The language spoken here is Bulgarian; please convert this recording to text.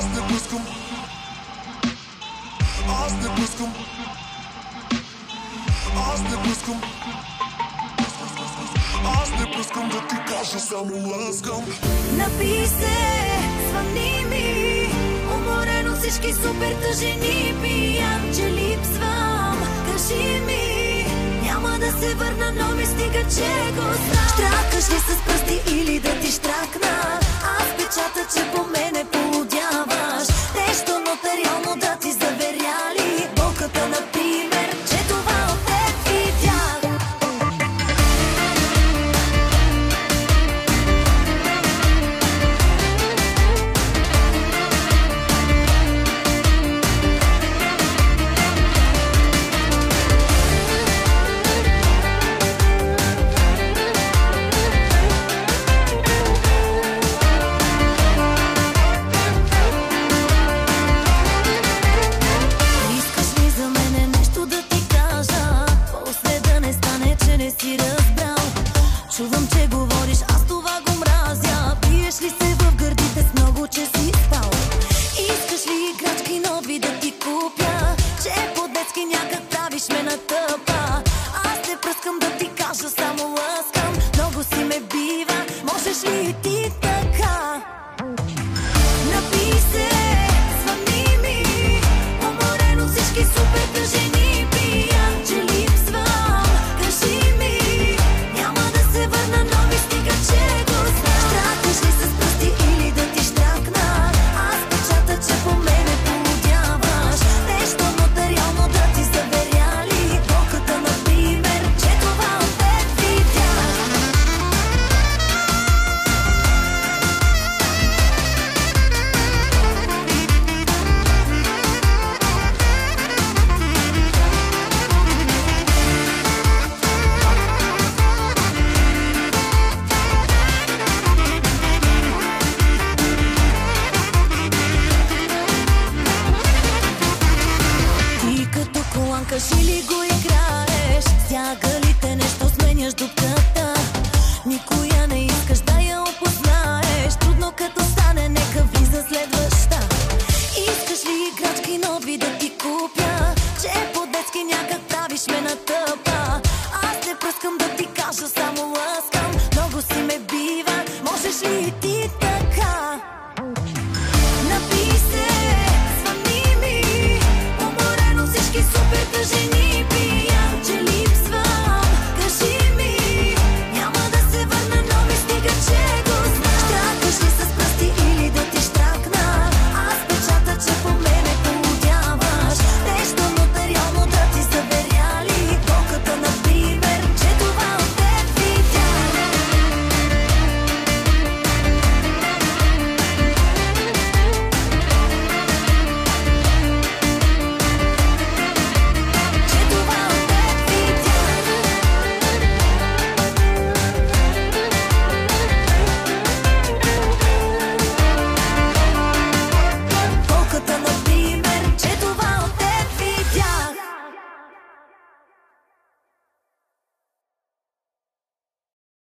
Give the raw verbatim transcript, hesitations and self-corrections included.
Аз не пускам. Аз не пускам. Аз не пускам. Аз не пускам да ти кажа само лъскам. Написе, звъни ми, уморен от всички супер тъжени, пиян, че липсвам. Кажи ми, няма да се върна, но ми стига, че го знам. Штракаш ли с пръсти или да ти штракна? Аз печата, че по мен